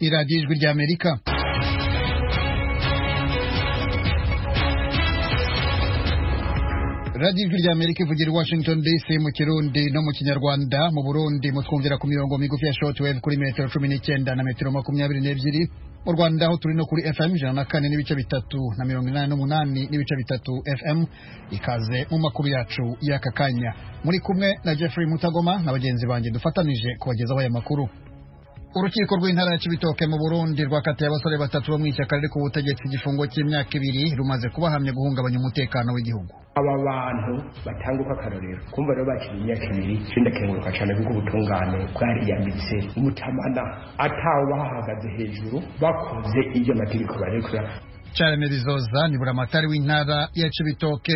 iradiyo ijwi ry'Amerika. radiyo ijwi ry'Amerika ivugira i Washington DC mu Kirundi no mu Kinyarwanda. Mu Burundi mutwumvira ku mirongo migufi ya shortwave kuri metero 19 na metero 22. Mu Rwanda aho turi no kuri FM 104 n'ibice bitatu na 88 n'ibice bitatu FM. Ikaze mu makuru yacu y'aka kanya, muri kumwe na Jeffrey Mutagoma na bagenzi banjye dufatanije kubagezaho aya makuru. Urukiko rw'intara ya Cibitoke mu Burundi rwakatiye abasore batatu bo mw'ishyaka riri ku butegetsi igifungo cy'imyaka 2 rumaze kubahamya guhungabanya umutekano w'igihugu. Aba bantu batanguka akarorero kumva rero bakiri imyaka 2 cindakenguruka cyane kuko ubutungane bwariyambitse umutamana atawo bahagaze hejuru bakoze iyo mategeko barekura. Charles Merizoza ni buramatari w'intara ya Cibitoke.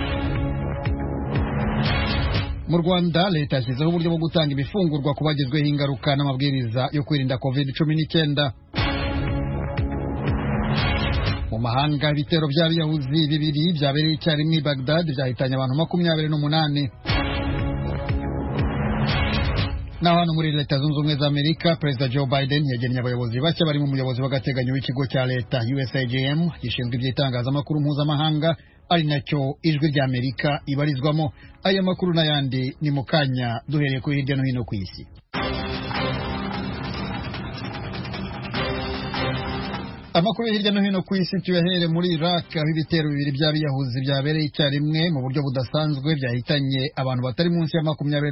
Mu Rwanda leta yashyizeho uburyo bwo gutanga ibifungurwa ku bagizweho ingaruka n'amabwiriza yo kwirinda COVID-19. Mu mahanga ibitero by'abiyahuzi bibiri byabereye icyarimwe i Baghdad byahitanye abantu 28. Naho hano muri Leta Zunze Ubumwe za Amerika, Perezida Joe Biden yagennye abayobozi bashya barimo umuyobozi w'agateganyo w'ikigo cya leta USAGM gishinzwe iby'itangazamakuru mpuzamahanga ari nacyo ijwi ry'Amerika ibarizwamo. Aya makuru n'ayandi ni mu kanya, duhereye ku hirya no hino ku isi. Amakuru hirya no hino ku isi tuyahere muri Iraq, aho ibitero bibiri by'abiyahuzi byabereye icyarimwe mu buryo budasanzwe byahitanye abantu batari munsi ya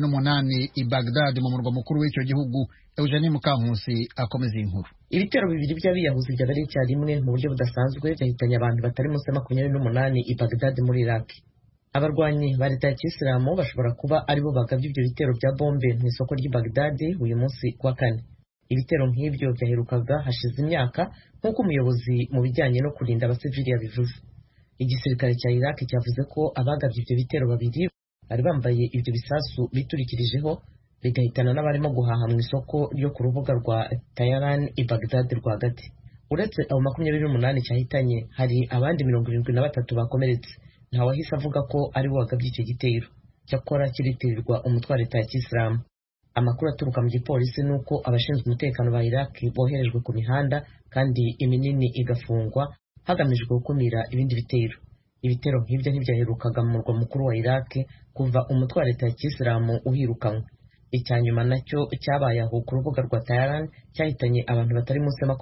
28 i Baghdad mu murwa mukuru w'icyo gihugu. Eugenie Mukankusi akomeza inkuru. Ibitero bibiri by'abiyahuzi byabereye icyarimwe mu buryo budasanzwe byahitanye abantu batari munsi ya 28 i Baghdad muri Iraq. Abarwanyi ba leta ya Kisilamu bashobora kuba aribo bagabye ibyo bitero bya bombe mu isoko ry'i Baghdad uyu munsi kwa kane. Ibitero nk'ibyo byaherukaga hashize imyaka nk'uko umuyobozi mu bijyanye no kurinda abasivili yabivuze. Igisirikare cya Iraq cyavuze ko abagabye ibyo bitero babiri bari bambaye ibyo bisasu biturikirijeho bigahitana n'abarimo guhaha mu isoko ryo ku rubuga rwa Tehran i Baghdad rwagati. Uretse abo 28 cyahitanye, hari abandi 73 bakomeretse. Ntawahise avuga ko ari bo bagabye icyo gitero, cyakora kiritirirwa umutwe wa leta ya Kisilamu. Amakuru aturuka mu gipolisi nuko abashinzwe umutekano ba Iraq boherejwe ku mihanda kandi iminini igafungwa hagamijwe gukumira ibindi bitero. Ibitero nk'ibyo ntibyaherukaga mu murwa mukuru wa Iraq kuva umutwe wa leta ya Kisilamu uhirukanwe. Icyanyuma nacyo cyabaye aho ku rubuga rwa Tehran cyahitanye abantu batari munsi ya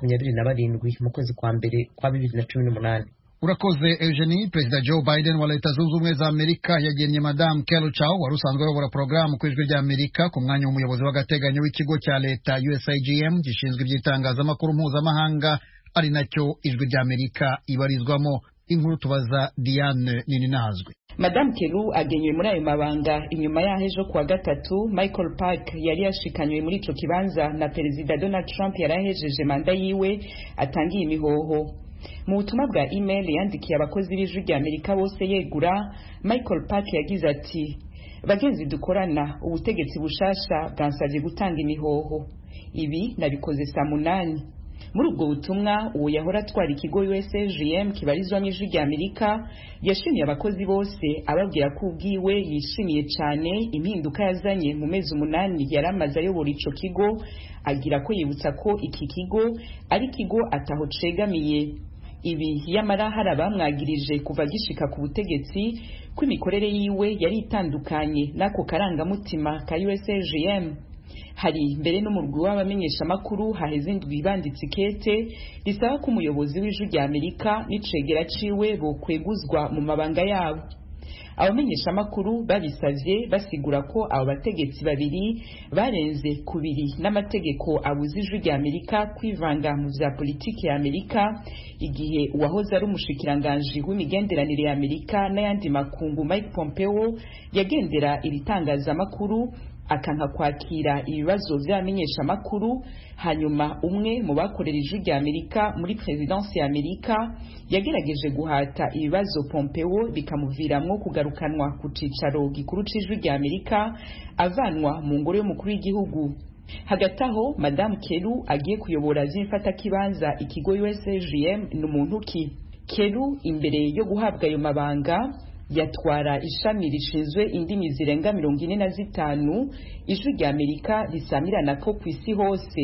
27 mu kwezi kwa mbere kwa 2018. Urakoze Eugenie. Perezida Joe Biden wa Leta Zunze Ubumwe za Amerika yagennye Madame Kelly Chao wari usanzwe ayobora porogaramu ku ijwi ry'Amerika ku mwanya w'umuyobozi w'agateganyo w'ikigo cya leta USAGM gishinzwe iby'itangazamakuru mpuzamahanga ari nacyo ijwi ry'Amerika ibarizwamo. Inkuru tubaza Diane Nininazwe. Madame Kelly agenywe muri ayo mabanga inyuma yaho ejo kuwa gatatu Michael Park yari yashikanywe muri ico kibanza na Perezida Donald Trump yarahejeje manda yiwe atangiye imihoho. Mu butumwa bwa email yandikiye abakozi b'ijwi ry'Amerika bose yegura, Michael Park yagize ati: bagenzi dukorana, ubutegetsi bushasha bwansabye gutanga imihoho. Ibi nabikoze saa 8. Muri ubwo butumwa uwo yahora atwara ikigo USAGM kibarizwamo ijwi ry'Amerika yashimiye abakozi bose ababwira ko ubwiwe yishimiye cyane impinduka yazanye mu mezi 8 yaramaze ayobora ico kigo, agira ko yibutsa ko iki kigo ari kigo ataho cegamiye. Ibi yamara hari abamwagirije kuva gishika ku butegetsi ko imikorere yiwe yari itandukanye n'ako karangamutima ka USAGM. Hari mbere n'umurwi w'abamenyesha makuru haheze indwi banditse ikete risaba ko umuyobozi w'ijwi ry'Amerika n'icegera ciwe bokweguzwa mu mabanga yabo. Abamenyesha makuru babisavye basigura ko abo bategetsi babiri barenze kubiri n'amategeko abuza ijwi ry'Amerika kwivanga mu vya politiki ya Amerika, igihe uwahoze ari umushikiranganje w'imigenderanire ya Amerika n'ayandi makungu Mike Pompeo yagendera ibitangazamakuru akanka kwakira ibibazo vy'amenyesha makuru. Hanyuma umwe mu bakorera ijwi ry'Amerika muri presidency ya Amerika yagerageje guhata ibibazo Pompeo bikamuviramwo kugarukanwa ku cicaro gikuru c'ijwi ry'Amerika avanwa mu ngoro y'umukuru w'igihugu. Hagati aho Madame Kelly agiye kuyobora vy'imfata kibanza ikigo USAGM n'umuntu ki. Kelly imbere yo guhabwa ayo mabanga yatwara ishami rishinzwe indimi zirenga 45 ijwi ry'Amerika risamirana ko kwisi hose.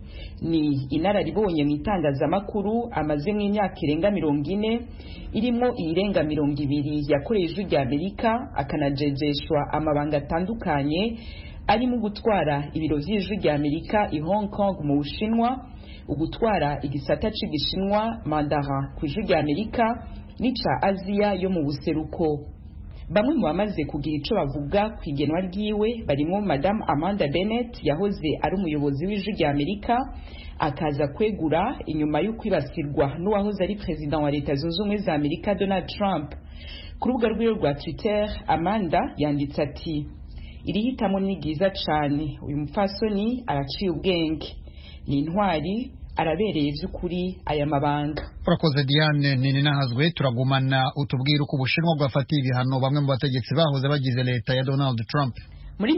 ni inararibonye mu itangazamakuru amaze mu myaka irenga 40 irimo irenga 200 yakoreye ijwi rya Amerika akanajejeshwa amabanga atandukanye arimo gutwara ibiro vy'ijwi rya Amerika i Hong Kong mu Bushinwa, ugutwara igisata c'igishinwa Mandarin ku ijwi rya Amerika nica Aziya yo mu buseruko. Bamwe mu bamaze kugira ico bavuga kwigenwa ryiwe barimo Madame Amanda Bennett yahoze ari umuyobozi w'ijwi rya Amerika akaza kwegura inyuma yo kwibasirwa n'uwahoze ari president wa Leta Zunze Ubumwe za Amerika Donald Trump. Ku rubuga rwiwe rwa Twitter Amanda yanditse ati iri hitamo ni ryiza cane, uyu mupfasoni araciye ubwenge, ni intwari, arabereye vy'ukuri aya mabanga. Urakoze Diane nini nahazwe. Turagumana utubwira uko Ubushinwa bwafatiye ibihano bamwe mu bategetsi bahoze bagize leta ya Donald Trump. Muri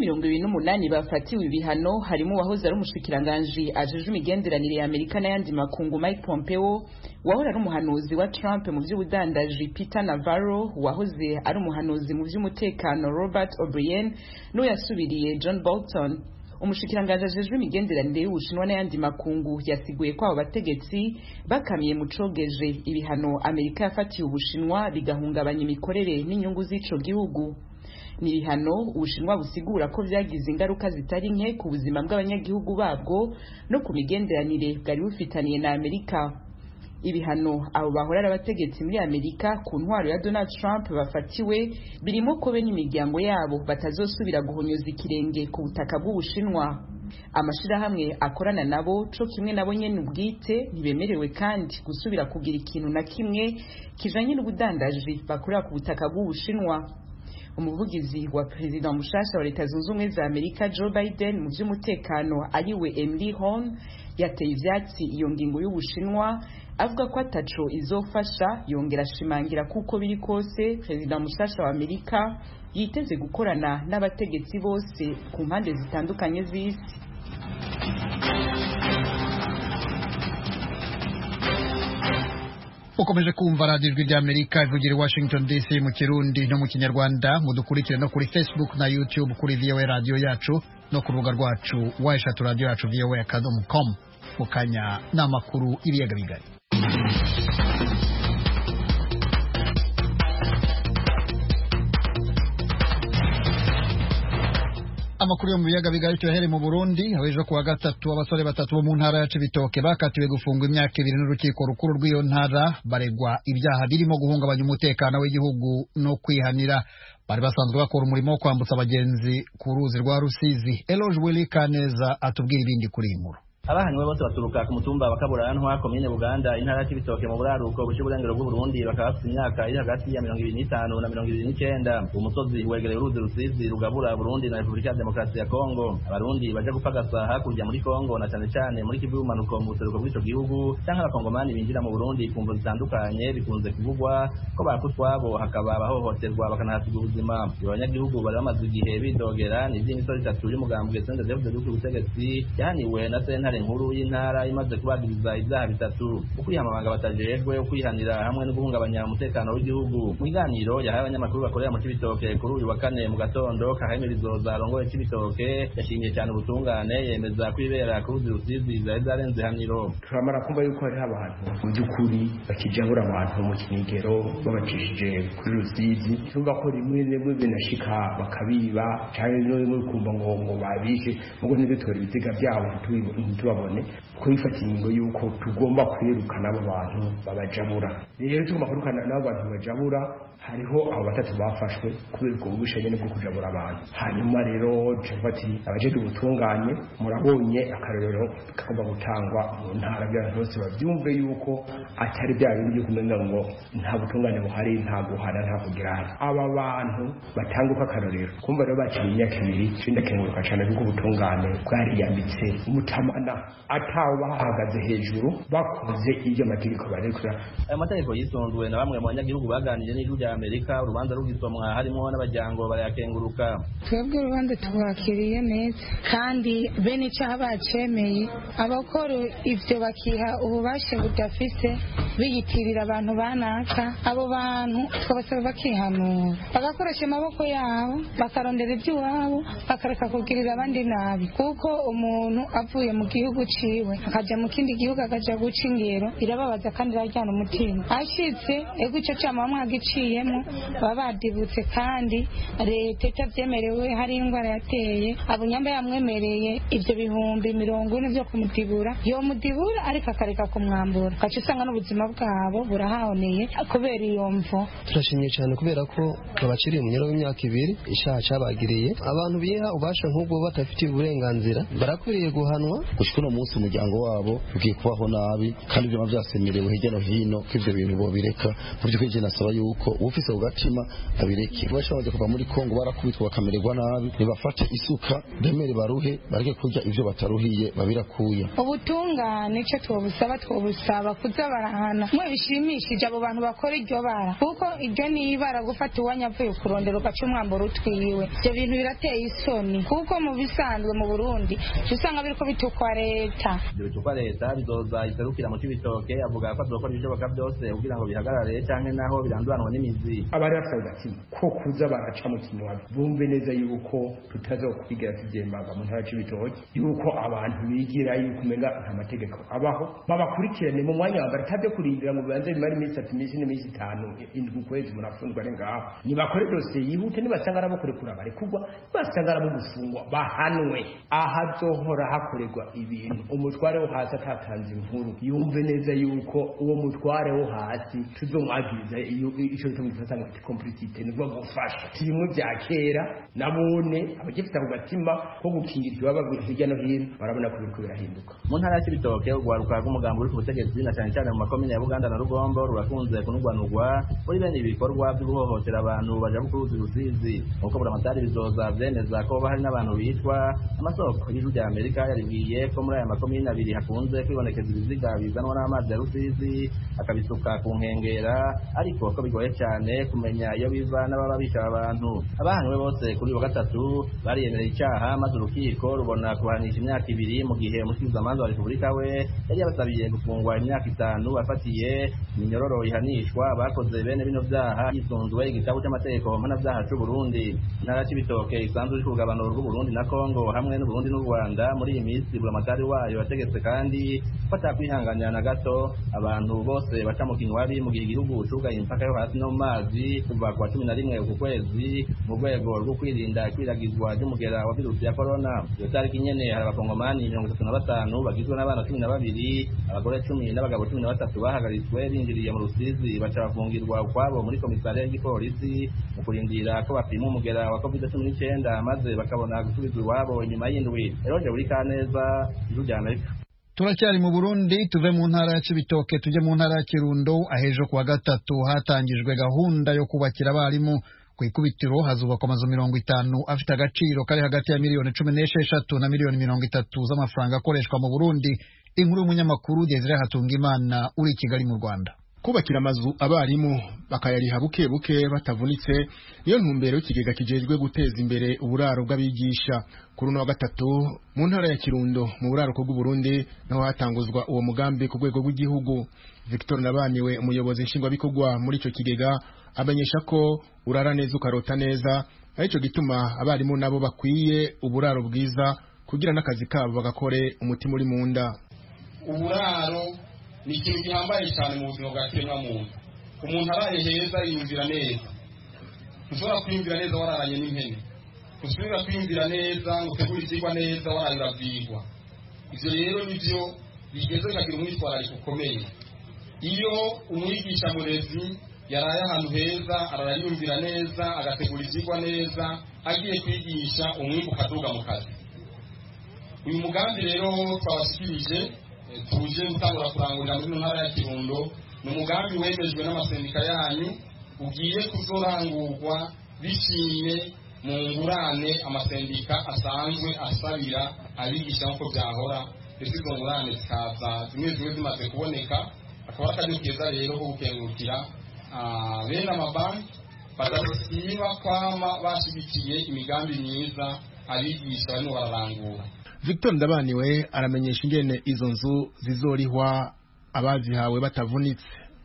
28 bafatiwe ibihano harimo wahoze ari umushikiranganje ajeje imigenderanire ya Amerika n'ayandi makungu Mike Pompeo, wahora ari umuhanuzi wa Trump mu by'ubudandaji Peter Navarro, wahoze ari umuhanuzi mu by'umutekano Robert O'Brien n'uyasubiriye John Bolton. Umushikiranganje ajeje imigenderanire y'Ubushinwa n'ayandi makungu yasiguye ko abo bategetsi bakamiye mucogeje ibihano Amerika yafatiye Ubushinwa bigahungabanya imikorere n'inyungu z'ico gihugu. Ni ibihano Ubushinwa busigura ko vyagize ingaruka zitari nke ku buzima bw'abanyagihugu babwo no ku migenderanire bwari bufitaniye na Amerika. Ibihano abo bahora abategetsi muri Amerika ku ntwaro ya Donald Trump bafatiwe birimo ko be n'imiryango yabo batazosubira guhonyoza ikirenge ku butaka bw'Ubushinwa. Amashirahamwe akorana nabo co kimwe nabo nyene ubwite ntibemerewe kandi gusubira kugira ikintu na kimwe kijanye n'ubudandaji bakorera ku butaka bw'Ubushinwa. Umuvugizi wa President mushasha wa Leta Zunze Ubumwe za Amerika Joe Biden mu by'umutekano ariwe Emily Horn yateye ivyatsi iyo ngingo y'Ubushinwa avuga ko ataco izofasha, yongera ashimangira kuko biri kose President mushasha wa Amerika yiteze gukorana n'abategetsi bose ku mpande zitandukanye z'isi. Ukomeje kumva Radio Ijwi rya Amerika ivugira i Washington DC mu Kirundi no mu Kinyarwanda. Mudukurikire no kuri Facebook na YouTube kuri VOA Radio yacu no ku rubuga rwacu washatu radio yacu voa.com. Mukanya n'amakuru ibiyaga bigari. Amakuru yo mu biyaga bigari tuyahere mu Burundi. Abejo kuwa gatatu abasore batatu bo mu ntara ya Cibitoke bakatiwe gufungwa imyaka 2 n'urukiko rukuru rw'iyo ntara baregwa ibyaha birimo guhungabanya umutekano w'igihugu no kwihanira. Bari basanzwe bakora umurimo wo kwambutsa abagenzi ku ruzi rwa Rusizi. Eloge Willy Kaneza atubwira ibindi kuri inkuru. Abahanywe bose baturuka ku mutumba wa Kaburantwa komine Buganda intara y'Cibitoke mu buraruko bw'uburengero bw'u Burundi bakaba bafite imyaka iri hagati ya 25 na 29. Umusozi wegereye uruzi Rusizi rugabura Burundi na Republika ya Demokarasi ya Kongo. Abarundi baje gupagasa hakurya muri Kongo na cyane muri Kivu y'umanuko mu buseruko bw'ico gihugu cyangwa abakongomani binjira mu Burundi kumvo zitandukanye bikunze kuvugwa ko bakutwabo hakaba abahohoterwa bakanahasiga ubuzima. Abanyagihugu bari bamaze igihe bidogera n'ivy'imisoro 3 y'umugambwe Sende David Ubutegetsi yahaniwe na sentare nkuru y'intara imaze kubagiriza ibyaha bitatu: ukwiyamabanga batajejwe, ukwihanira hamwe no guhungabanya umutekano w'igihugu. Mu biganiro yahaye abanyamakuru bakorera mu Cibitoke kuri uyu wa kane mu gatondo, Kaheme Bizoza arongoye Cibitoke yashimiye cyane ubutungane, yemeza kwibera ku ruzi Rusizi zari zarenze haniro. Turamara kumva yuko hari abantu mu by'ukuri bakijabura abantu mu Kinigero babacishije kuri Rusizi, tuvuga ko rimwe rimwe binashika bakabiba cyane no kumva ngo babishe mugo ntibitora ibiziga byabo tubabone ko bifata ingingo yuko tugomba kwirukana abo bantu babajabura. Rero tugomba kwirukana n'abo bantu babajabura. Hariho abo batatu bafashwe kubera ubwo bushanye bwo kujabura abantu. Hanyuma rero Jefati abajeje ubutunganye murabonye akarorero kagomba gutangwa mu ntara by'abantu bose babyumve yuko atari bya bintu byo kumenya ngo nta butungane buhari, nta guhana, nta kugira. Aba bantu batanguka akarorero kumva rero baciye imyaka 2 cindakenguruka cyane kuko ubutungane bwariyambitse umutamana ataho bahagaze hejuru bakoze ibyo amategeko barekura. Aya mategeko yisonzwe na bamwe mu banyagihugu baganije n'ijwi rya Amerika. Urubanza rugisomwa harimo n'abajyango barayakenguruka. Twebwe urubanza tubakiriye neza kandi bene icyaha bacemeye abakora ivyo bakiha ububasha budafise biyitirira abantu banaka. Abo bantu twabasaba bakihanura bagakoresha amaboko yabo bakarondera iby'iwabo bakareka kugirira abandi nabi, kuko umuntu avuye mu gihugu ciwe akaja mu kindi gihugu akaja guca ingero irababaza kandi irajyana umutima. Ashitse ego ico cama mwagiciyemo baba badibutse, kandi leta itavyemerewe hari indwara yateye abunyamba yamwemereye ivyo bihumbi 40 vyo kumudibura yomudibura ariko akareka kumwambura, gaca usanga n'ubuzima bwabo burahahoneye kubera iyo mvo. Turashimye cyane kubera ko babaciriye umunyoro w'imyaka 2 ishaha cabagiriye. Abantu biha ubasha nk'ubwo batafitiye uburenganzira barakwiriye guhanwa. Gushika no munsi umuryango wabo ugiye kubaho nabi, kandi ibyo bavyasemerewe hirya no hino ko ivyo bintu bo bireka. Buryo ko je nasaba yuko ufise ugatima abireke. Bashamaze kuva muri Kongo barakubitwa bakamererwa nabi, nibafate isuka demere baruhe bareke kurya ivyo bataruhiye babirakuye. Ubutungane cyo twobusaba kuza barahana mwe bishimishije abo bantu bakora iryo bara, kuko iryo ni ibara gufata uwanyavuye kurondera ugaca umwambaro utwiwe. Ibyo bintu birateye isoni, kuko mu bisanzwe mu Burundi usanga biriko bitukwa leta. Ibyo bitukwa leta bizoza iserukira mu Cibitoke avuga ko azokora ibishoboka byose kugira ngo bihagarare canke naho biranduranwa n'imizi. Abari basaza ati ko kuza baraca mu kinwa bumve neza yuko tutazokwigira tubyembaga mu ntara Cibitoke, yuko abantu bigira yuko umenga nta mategeko abaho babakurikirane mu mwanya wa batabye kurindira ngo bibanze bimara iminsi 3 n'imisi 5 indwi kwezi munafungwa ari ngaho. Nibakore dosiye yihute, nibasanga arabakore kura bari kugwa, basanga arabo gufungwa bahanwe. Ahazohora hakorerwa ibintu umutware wo hasi atatanze inkuru yumve neza yuko uwo mutware wo hasi tuzomwagiriza ico tumufata ngo complicité nibwo gufasha timwe bya kera nabone abagifite ku gatima ko gukingira baba hirya no hino barabona ko biriko birahinduka. Mu ntara ya Cibitoke urwaruka rw'umugambi uri ku butegetsi na cyane cyane mu makomine ya Buganda na Rugombo rurakunze kunugwanugwa muri bene ibikorwa byo guhohotera abantu baja ku Rusizi. Uko buramatari bizoza vyemeza ko hari n'abantu bitwa amasoko y'ijuru rya Amerika yaribwiye ko muri aya makomine abiri hakunze kwibonekeza ibiziga bizanwa n'amazi ya Rusizi akabisuka ku nkengera, ariko ko bigoye cyane kumenya iyo biva n'ababa bisha abantu. Abahanywe bose kuri wa gatatu bariyemereye icyaha maze urukiko rubona kubahanisha imyaka 2 mu gihe umushikirizamanza wa Repubulika we yari yabasabiye gufungwa imyaka 5 afatiye iminyororo ihanishwa bakoze bene bino vyaha yisunzwe igitabo cy'amategeko mpanavyaha c'u Burundi. Intara Cibitoke isanzwe iri ku rugabano rw'u Burundi na Kongo hamwe n'u Burundi n'u Rwanda. Muri iyi minsi buramatari wayo yategetse kandi batakwihanganira na gato abantu bose baca mu kinywabi mu gihe igihugu cugaye impaka yo hasi no mu mazi kuva ku 11 uku kwezi mu rwego rwo kwirinda ikwiragizwa ry'umugera wa virusi ya corona. Iyo tariki nyene hari abakongomani 35 bagizwe n'abana 12, abagore 10 n'abagabo 13 bahagaritswe binjiriye mu Rusizi baca bafungirwa ukwabo muri komisariya y'igipolisi mu kurindira ko bapima umugera wa COVID-19 maze bakabona gusubizwa iwabo inyuma y'indwi. Eroje buri kaneza ijuru rya Amerika. Turacyari mu Burundi, tuve mu ntara ya Cibitoke tuje mu ntara ya Kirundo. Ahejo kuwa gatatu hatangijwe gahunda yo kubakira abarimu. Ku ikubitiro hazubakwa amazu 50 afite agaciro kari hagati ya miliyoni 16 na miliyoni 30 z'amafaranga akoreshwa mu Burundi. Inkuru y'umunyamakuru Desire Hatungimana uri Kigali mu Rwanda. Kubakira amazu abarimu bakayariha buke buke batavunitse niyo ntumbero y'ikigega kijejwe guteza imbere uburaro bw'abigisha. Kuri no wa gatatu mu ntara ya Kirundo mu buraro bw'u Burundi naho hatanguzwa uwo mugambi ku rwego rw'igihugu. Victor Nabaniwe umuyobozi nshingwabikorwa muri ico kigega amenyesha ko urara neza ukarota neza, arico gituma abarimu nabo bakwiye uburaro bwiza kugira n'akazi kabo bagakore umutima uri mu nda. Uburaro ni ikintu gihambaye cyane mu buzima bwa kiremwamuntu. Umuntu araye heza yiyumvira neza. Ushobora kwiyumvira neza wararanye n'impene, ushobora kwiyumvira neza ngo utegure ivyigwa neza waraye uravyigwa. Ivyo rero nivyo bigeze bikagira umwitwarariko ukomeye. Iyo umwigisha murezi yaraye ahantu heza ararayumvira neza agategura ivyigwa neza agiye kwigisha umwimbu ukaduga mu kazi. Uyu mugambi rero twabashikirije tuje gutangura kurangurira muri ntara ya Kirundo ni umugambi wemejwe n'amasendika yanyu ugiye kuzorangurwa biciye mu ngurane amasendika asanzwe asabira abigisha nko byahora. Izo ngurane zikaza zimwe zimaze kuboneka, akaba akajya keza rero ko gukengurukira bene amabanki badasiba kwama bashigikiye imigambi myiza abigisha barimo bararangura. Victor Ndabaniwe aramenyesha ingene izo nzu zizorihwa abazihawe batavunitse.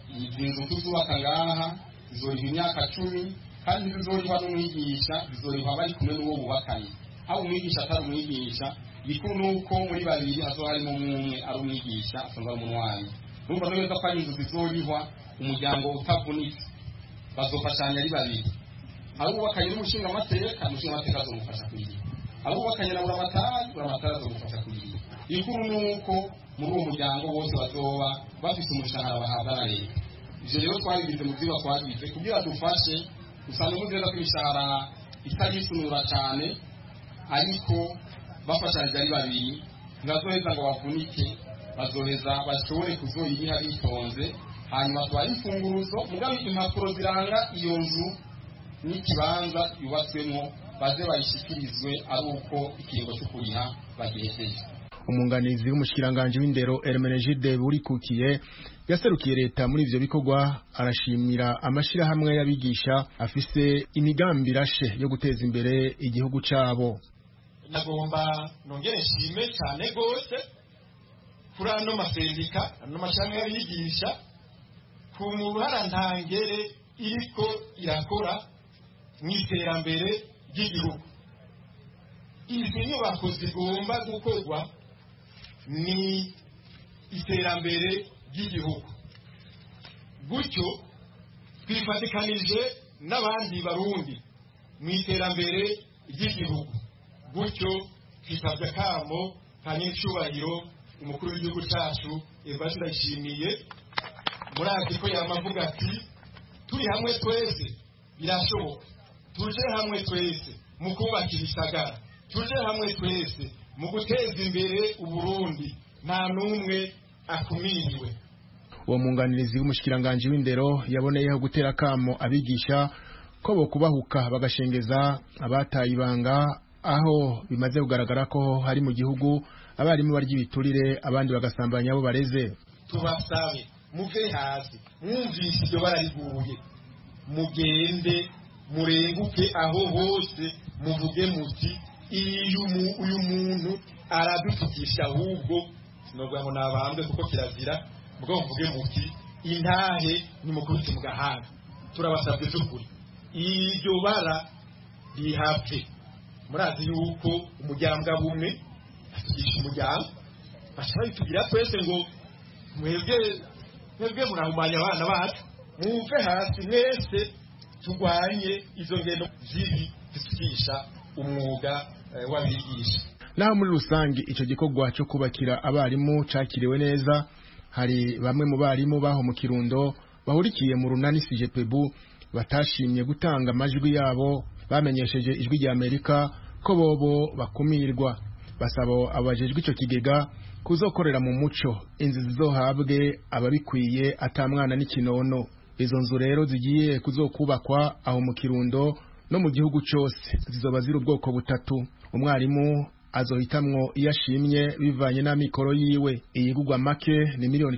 izi nzu tuzubaka ngaha zizoriha imyaka 10 kandi zizoriha n'umwigisha zizoriha bari kumwe n'uwo bubakanye aho umwigisha atari umwigisha gikuru nuko muri babiri hazo harimo umwe ari umwigisha asanzwe ari umunwanyi numva neza ko ari inzu zizorihwa umuryango utavunitse bazofashanya ari babiri aho ubakanye n'umushinga amateka azomufasha kuyiha aho ubakanye na buramatari azomufasha kuyiha gikuru nuko muri uwo muryango bose bazoba bafite umushahara bahabwa na leta ivyo rero twabigize mu vyigwa twagize kugira dufashe usanga muzeza ko imishahara itagisunura cyane ariko bafashanyije ari babiri ntibazoheza ngo bavunike bazoheza bashobore kuzoyiha bitonze hanyuma tubahe imfunguruzo mugabe impapuro ziranga iyo nzu n'ikibanza yubatswemo baze bayishikirizwe ari uko ikiringo cyo kuriha bagihejeje. Umunganizi w'umushikiranganje w'indero Hermenegilde Burikukiye yaserukiye leta muri ivyo bikorwa arashimira amashirahamwe y'abigisha afise imigambi rashe yo guteza imbere igihugu cabo. Nagomba nongere nshime cyane gose kuri ano masendika ano mashami y'abigisha ku muhara ntangere iriko irakora mw'iterambere ry'igihugu. Izi nyubako zigomba gukorwa ni iterambere ry'igihugu gutyo twifatikanije n'abandi barundi mu iterambere ry'igihugu gutyo twitabye kamo kanyicubahiro umukuru w'igihugu cyacu Evariste Ndayishimiye murazi ko yamavuga ati turi hamwe twese birashoboka tuje hamwe twese mu kubaka ibisagara tuje hamwe twese mu guteza imbere Uburundi nta numwe akumiriwe. Uwo munganirizi w'umushikiranganje w'indero yaboneyeho gutera kamo abigisha ko bo kubahuka bagashengeza abataye ibanga aho bimaze kugaragara ko hari mu gihugu abarimu barya ibiturire abandi bagasambanya abo bareze. Tubasabe muve hasi mwumvise ibyo barariguye mugende murenguke aho hose muvuge muti uyu muntu aradutukisha ahubwo sinobwa ngo nabambwe kuko kirazira mubwo mvuge muti intahe ni mukubiti mu gahanga turabasabye cy'ukuri iryo bara rihapfe murazi yuko umuryango bumwe atukisha umuryango bashaka bitugira twese ngo mwebwe murahumanya abana bacu muve hasi mwese turwanye izo ngendo zibi zitukisha umwuga w'abigisha. Naho muri rusangi ico gikorwa cyo kubakira abarimu cakiriwe neza hari bamwe mu barimu baho mu Kirundo bahurikiye mu runani CGPBU batashimye gutanga amajwi yabo bamenyesheje ijwi rya Amerika ko bobo bakumirwa basaba abajejwe ico kigega kuzokorera mu muco inzu zizohabwe ababikwiye atamwana n'ikinono. Izo nzu rero zigiye kuzokubakwa aho mu Kirundo no mu gihugu cyose zizoba ziri ubwoko butatu. Umwarimu azohitamwo iyashimye bivanye n'amikoro yiwe. Iyigugwa make ni miliyoni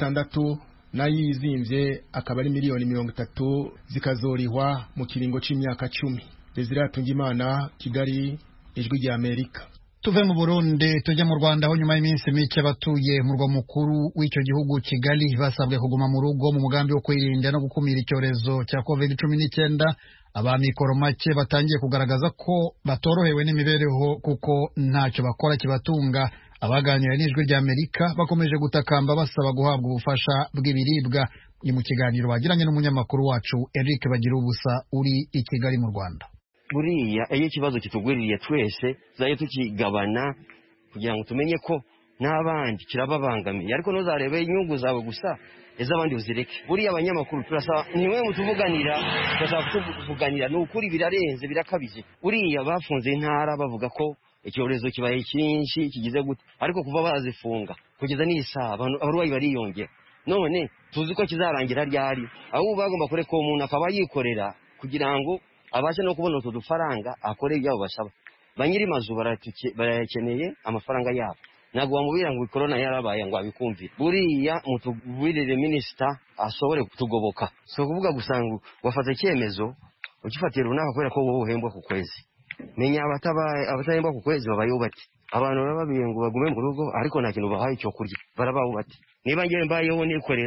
16 nayizimvye akaba ari miliyoni 30 zikazorihwa mu kiringo c'imyaka 10. Desire Tungimana, Kigali, ijwi rya Amerika. Tuve mu Burundi tujye mu Rwanda aho nyuma y'iminsi mike batuye murwa mukuru w'icyo gihugu Kigali basabwe kuguma mu rugo mu mugambi wo kwirinda no gukumira icyorezo cya COVID-19. Abamikoro make batangiye kugaragaza ko batorohewe n'imibereho kuko ntacyo bakora kibatunga. Abaganira n'ijwi rya Amerika bakomeje gutakamba basaba guhabwa ubufasha bw'ibiribwa. Ni mu kiganiro bagiranye n'umunyamakuru wacu Eric Bagirubusa uri i Kigali mu Rwanda. Buriya iyo ikibazo kitugwiririye twese zaye tukigabana kugira ngo tumenye ko n'abandi kirababangamiye ariko ntuzarebe inyungu zawe gusa ez'abandi uzireke. Buriya abanyamakuru turasaba niwe mutuvuganira tuvuganira n'ukuri birarenze birakabije. Buriya bafunze intara bavuga ko icyorezo kibaye cyinshi kigize gute ariko kuva bazifunga kugeza n'isa abarwayi bariyongera. None tuzi ko kizarangira ryari aho bagomba kureka umuntu akaba yikorera kugira ngo abashe no kubona utu dufaranga akore ibyabo basaba. Banyiri mazu barakeneye amafaranga yabo. Ntabwo bamubwira ngo corona yarabaye ngo abikumvire. Buriya mutubwirire minister asobore kutugoboka. So kuvuga gusanga wafata icyemezo ukifatira runaka kubera ko wowe uhembwa ku kwezi. Menya abatahembwa ku kwezi babayubati. Abantu bababiye ngo bagume mu rugo ariko nta kintu bahaye cyo kurya. Barabawubati. Niba ngiye mbayeho nikorera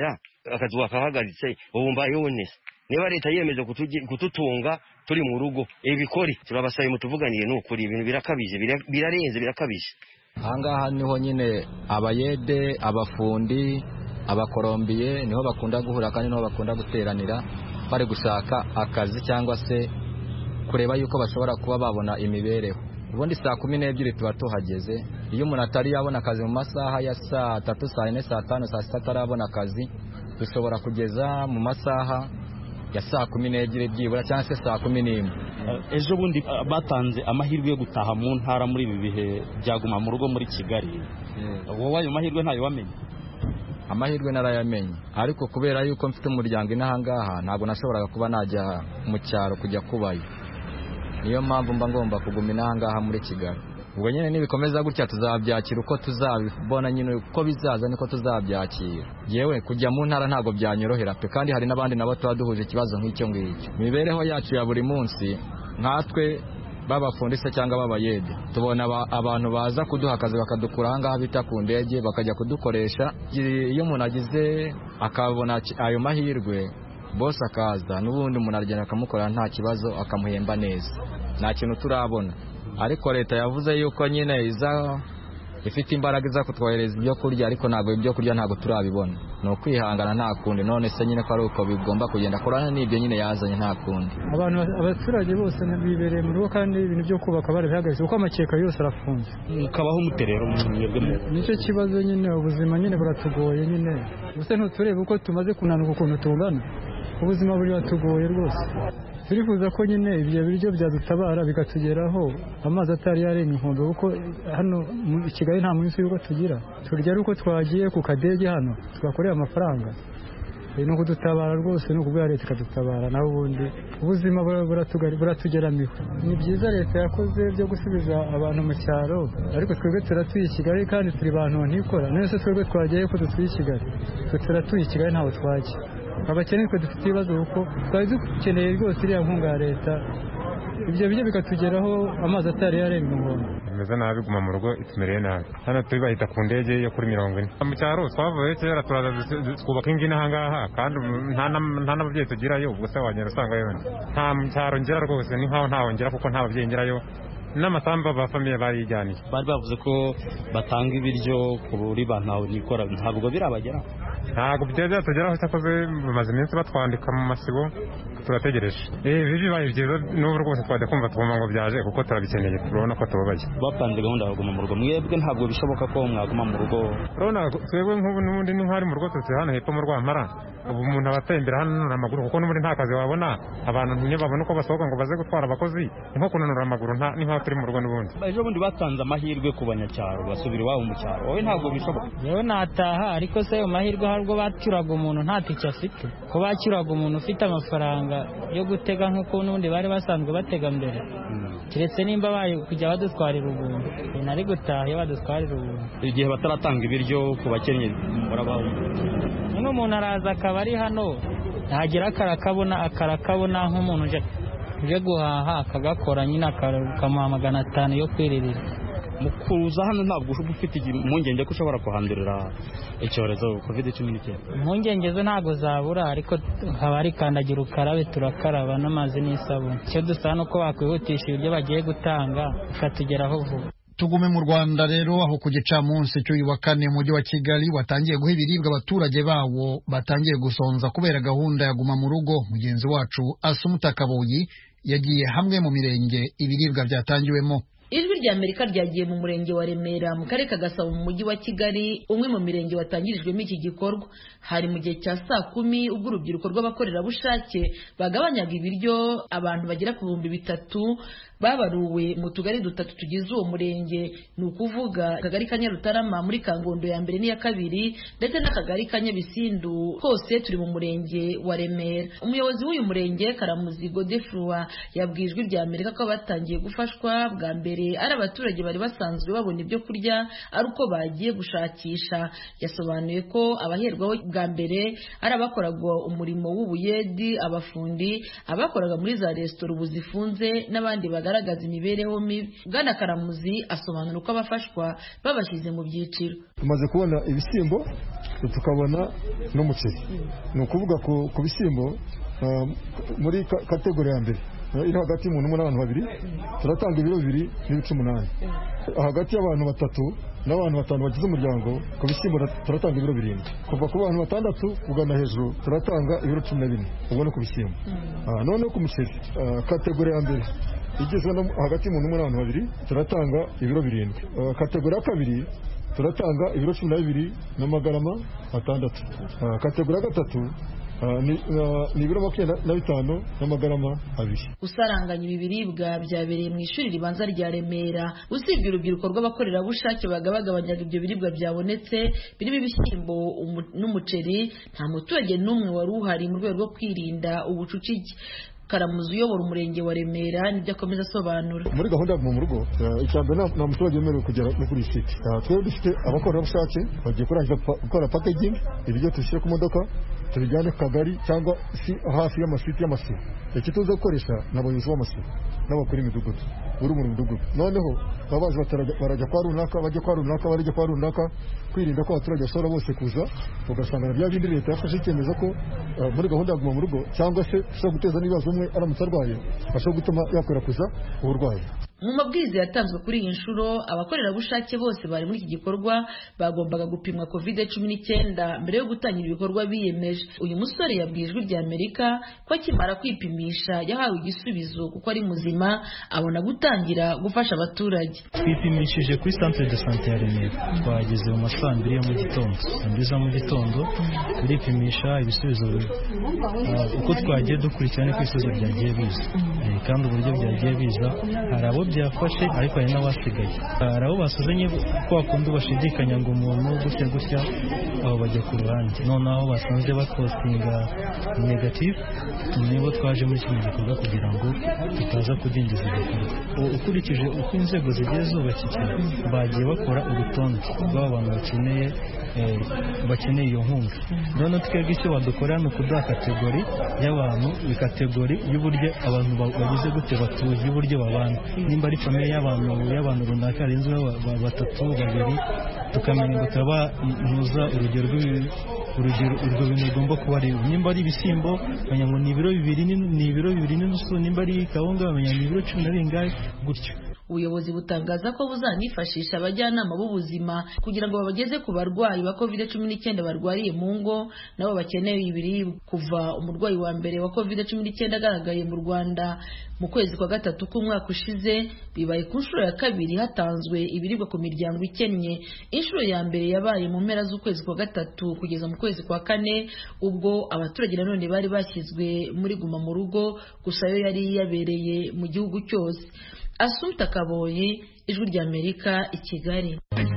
akazi wakahagaritse ubumva yonese niba leta yemeje kututunga turi mu rugo ibikori turabasaye mutuvuganire n'ukuri ibintu birakabije birarenze birakabije. Ahangaha niho nyine abayede abafundi abakolombiye niho bakunda guhura kandi niho bakunda guteranira bari gushaka akazi cyangwa se kureba yuko bashobora kuba babona imibereho. Ubundi saa 12 tuba tuhageze. Iyo umuntu atari yabona akazi mu masaha ya saa 3 saa 4 saa 5 saa 6 atarabona akazi dushobora kugeza mu masaha ya saa 12 byibura cyangwa se saa 11. Ejo bundi batanze amahirwe yo gutaha mu ntara muri ibi bihe byaguma mu rugo muri Kigali. Wowe ayo mahirwe ntayo wamenye? Amahirwe narayamenye ariko kubera yuko mfite umuryango inahangaha ntabwo nashoboraga kuba najya mu cyaro kujya kubayo. Niyo mpamvu mba ngomba kuguma inahangaha muri Kigali. Ubwo nyine nibikomeza gutya tuzabyakira uko tuzabibona nyine uko bizaza niko tuzabyakira. Yewe kujya mu ntara ntabwo byanyorohera pe kandi hari nabandi nabo tubaduhuje ikibazo nk'icyo ngicyo. Imibereho yacu ya buri munsi nkatwe babafundise cyangwa babayede tubona abantu baza kuduha akazi bakadukura ahangaha bita ku ndege bakajya kudukoresha. Iyo umuntu agize akabona ayo mahirwe boss akaza n'ubundi umuntu aragenda akamukorera nta kibazo akamuhemba neza. Nta kintu turabona ariko leta yavuze yuko nyine iza ifite imbaraga iza kutwohereza ibyo kurya ariko ntabwo ibyo kurya ntabwo turabibona. No kwihangana nta kundi none se nyine ko ari uko bigomba kugenda korana n'ibyo nyine yazanye nta kundi. Abaturage bose bibereye mu rugo kandi ibintu byo kubaka barabihagaze uko amakeka yose arafunze. Mukabaho muterero mwebwe. Nicyo kibazo nyine ubuzima nyine buratugoye nyine. Buse ntuturebe uko tumaze kunanuka ukuntu tungana. Ubuzima buri batugoye rwose. Turifuza ko nyine ibyo biryo byadutabara bikatugeraho amazi atari yarenga inkombe kuko hano mu Kigali nta munsi yuko tugira. Turya uko twagiye ku kadege hano twakoreye amafaranga. No kudutabara rwose no kubwa leta ikadutabara naho ubundi ubuzima buratugeramiwe. Ni byiza leta yakoze byo gusubiza abantu mu cyaro ariko twebwe turatuye Kigali kandi turi bantu ntikora. Nese twebwe twagiye ko dutuye Kigali. Turatuye Kigali ntaho twajya. Abakene twe dufite ibibazo kuko twari dukeneye rwose iriya nkunga ya leta ibyo bijye bikatugeraho amazi atari yarenga inkombe. Imeze nabi guma mu rugo itumereye nabi. Hano turi bahita ku ndege yo kuri 40. Mu cyaro twavuye kera turaza twubaka ingina ahangaha kandi nta n'ababyeyi tugirayo ubwo se wagenda usanga yone nta cyaro ngera rwose ni nkaho ntawongera kuko nta babyeyi ngerayo n'amasamba ba famille barijyaniye. Bari bavuze ko batanga ibiryo kuri bantu nikora ntabwo birabagera. Ntabwo byajya tugeraho cyakoze bamaze iminsi batwandika mu masibo turategereje. Bibi baye byiza n'ubu rwose twajya kumva tugomba ngo byaje kuko turabikeneye turabona ko tubabaye. Bapanze gahunda yo kuguma mu rugo mwebwe ntabwo bishoboka ko mwaguma mu rugo. Urabona twebwe nk'ubu n'ubundi ni nk'ari mu rugo tuzi hano hepfo mu Rwampara. Ubu umuntu abatembera hano n'amaguru kuko n'ubundi nta kazi wabona abantu ntibabona uko basohoka ngo baze gutwara abakozi nko kunanura amaguru ni nka turi mu rugo n'ubundi. Ejo bundi batanze amahirwe ku banyacyaro basubira iwabo mu cyaro. Wowe ntabwo bishoboka. Yewe nataha ariko se amahirwe harwo bacyuraga umuntu nta tike afite. Ko bacyuraga umuntu ufite amafaranga yo gutega nk'uko n'ubundi bari basanzwe batega mbere. Kiretse nimba baye kujya badutwarira ubuntu. Nari gutaha iyo badutwarira ubuntu. Igihe bataratanga ibiryo ku bakennye murabaho. Umuntu araza akaba ari hano ntagira akarakabona nk'umuntu uje guhaha akagakora nyine akamuha 500 yo kwiririra. Mu kuza hano ntabwo ufite impungenge ko ushobora kuhandurira icyorezo COVID-19. Impungenge zo ntabwo zabura ariko haba ari kandagira ukarabe turakaraba n'amazi n'isabune. Icyo dusaba nuko bakwihutisha ibyo bagiye gutanga ikatugeraho vuba. Tugume mu Rwanda rero aho ku gicamunsi cy'uyu wa kane mu mujyi wa Kigali watangiye guha ibiribwa abaturage bawo batangiye gusonza kubera gahunda ya guma mu rugo. Mugenzi wacu Asumuta Kaboyi yagiye hamwe mu mirenge ibiribwa byatangiwemo. Ijwi rya Amerika ryagiye mu murenge wa Remera mu karere ka Gasabo mu mujyi wa Kigali umwe mu mirenge watangirijwemo iki gikorwa. Hari mu gihe cya saa 10 ubwo urubyiruko rw'abakorerabushake bagabanyaga ibiryo abantu bagera ku 3,000 babaruwe mu tugari 3 tugize uwo murenge, ni ukuvuga akagari ka Nyarutarama muri Kangondo ya mbere n'iya kabiri ndetse n'akagari ka Nyabisindu, hose turi mu murenge wa Remera. Umuyobozi w'uyu murenge Karamuzi Godefroid yabwijwe rya Amerika ko batangiye gufashwa bwa mbere ari hari abaturage bari basanzwe babona ibyo kurya ari uko bagiye gushakisha. Yasobanuye ko abaherwaho bwa mbere ari abakoraga umurimo w'ubuyedi, abafundi, abakoraga muri za resitora ubu zifunze n'abandi bagaragaza imibereho mibi. Bwana Karamuzi asobanura uko abafashwa babashyize mu byiciro. Tumaze kubona ibishyimbo tukabona n'umuceri. Ni ukuvuga ku bishyimbo muri kategori ya mbere iri hagati y'umuntu umwe n'abantu babiri turatanga ibiro 2 n'ibice 8. Hagati y'abantu 3 n'abantu 5 bagize umuryango ku bishyimbo turatanga ibiro 7. Kuva ku bantu 6 kugana hejuru turatanga ibiro 14. ubwo no ku bishyimbo. None ku muceri kategori ya mbere igizwe hagati y'umuntu umwe n'abantu babiri turatanga ibiro 7. Kategori ya kabiri turatanga ibiro 12 n'amagarama 6. Kategori ya gatatu ni ibiro 25 n'amagarama 2. Usaranganya ibi biribwa byabereye mu ishuri ribanza rya Remera. Usibye urubyiruko rw'abakorerabushake bagabanyaga ibyo biribwa byabonetse birimo ibishyimbo n'umuceri, nta muturage n'umwe wari uhari mu rwego rwo kwirinda ubucucike. Karamuzi uyobora umurenge wa Remera nibyo akomeza asobanura. Muri gahunda mu rugo icyambere nta muturage wemerewe kugera kuri site. Twebwe dufite abakorerabushake bagiye kurangiza gukora packaging, ibyo tushyire ku modoka tubijyane ku kagari cyangwa hafi y'amasite y'amasibo. Icyo tuza gukoresha n'abayobozi b'amasibo n'abakuru imidugudu uri mu mudugudu. Noneho babaje barajya kwa runaka, bajya kwa runaka, barajya kwa runaka, kwirinda ko abaturage bashobora bose kuza ugasanga bya bindi leta yafashe icyemezo ko muri gahunda mu rugo cyangwa se ushobora guteza n'ibibazo umwe aramutse arwaye ashobora gutuma yakwirakwiza uburwayi. Mu mabwiriza yatanzwe kuri iyi nshuro abakorerabushake bose bari muri iki gikorwa bagombaga gupimwa COVID-19 mbere yo gutangira ibikorwa biyemeje. Uyu musore yabwiye Ijwi rya Amerika ko akimara kwipimisha yahawe igisubizo kuko ari muzima abona gutangira gufasha abaturage. Twipimishije kuri centre de santé ya Remera, twageze mu masaa 2 ya mu gitondo. Ndiza mu gitondo turipimisha ibisubizo uko twagiye dukurikirana ko ibisubizo byagiye biza. Kandi uburyo byagiye biza hari abo byafashe ariko hari n'abasigaye. Hari abo basuzanye ko akundi bashidikanya ngo umuntu gutya aho bajya ku ruhande. Noneho basanze bapostinga negative nibo twaje muri iki gikorwa kugira ngo tutaza kudindiza igikorwa. Ukurikije uko inzego zigiye zubakikira bagiye bakora urutonde rw'abantu bakeneye iyo nkunga. None twebwe icyo badukorera ni ukuduha kategori y'abantu, kategori y'uburyo abantu bagize gute batuye, y'uburyo babana. Nimba ari famiye y'abantu runaka arenze 3 2 tukamenya ngo turabanuza urugero urwo bintu bigomba kuba ari. Nimba ari ibishyimbo bamenya ngo ni ibiro 2 n'inusu, nimba ari kawunga bamenya ni ibiro 10 gutyo. Ubuyobozi butangaza ko buzanifashisha abajyanama b'ubuzima kugira ngo babageze ku barwayi ba COVID-19 barwariye mu ngo nabo bakeneye ibiribwa. Kuva umurwayi wa mbere wa COVID-19 agaragaye mu Rwanda mu kwezi kwa 3 k'umwaka ushize, bibaye ku nshuro ya kabiri hatanzwe ibiribwa ku miryango ikennye. Inshuro ya mbere yabaye mu mpera z'ukwezi kwa 3 kugeza mu kwezi kwa 4 ubwo abaturage nanone bari bashyizwe muri guma mu rugo, gusa yo yari yabereye mu gihugu cyose. Asumta Kaboyi, Ijwi rya Amerika, i Kigali.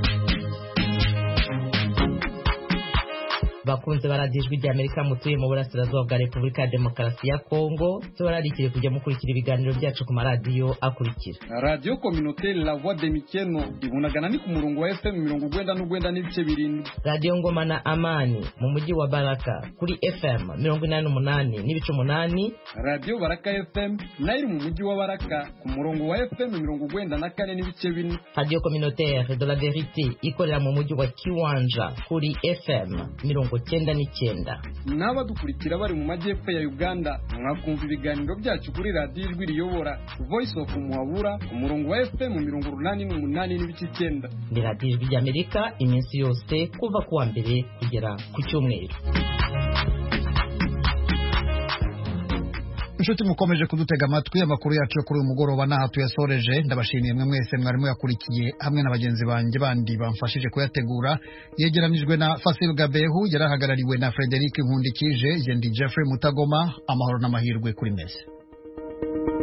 Bakunze baradiyo Ijwi rya Amerika mutuye mu burasirazuba bwa Repubulika ya Demokarasi ya Kongo, tubararikire kujya mukurikira ibiganiro byacu ku maradiyo akurikira. Radio Communautaire La Voix de Mikeno ibunagana ni ku murongo wa FM 99 n'ibice 7. Radio Ngoma na Amani mu mujyi wa Baraka kuri FM 88 n'ibice 8. Radio Baraka FM nayo mu mujyi wa Baraka ku murongo wa FM 94 n'ibice 4. Radio Communautaire de la Vérité ikorera mu mujyi wa Kiwanja kuri FM 99. N'abadukurikira bari mu majyepfo ya Uganda mwakumva ibiganiro byacu kuri radio Ijwi riyobora Voice of Muhabura ku murongo wa FM 88 n'ibice 9. Ni radio Ijwi rya Amerika iminsi yose kuva kuwa mbere kugera ku cyumweru. Inshuti mukomeje kudutega amatwi, amakuru yacu kuri uyu mugoroba naha tuyasoreje. Ndabashimiye mwe mwese mwarimu yakurikiye hamwe na bagenzi banjye bandi bamfashije kuyategura. Yegeranijwe na Fasil Gabehu, yarahagarariwe na Frederic Nkundikije, Jendi Jeffrey Mutagoma. Amahoro n'amahirwe kuri mese.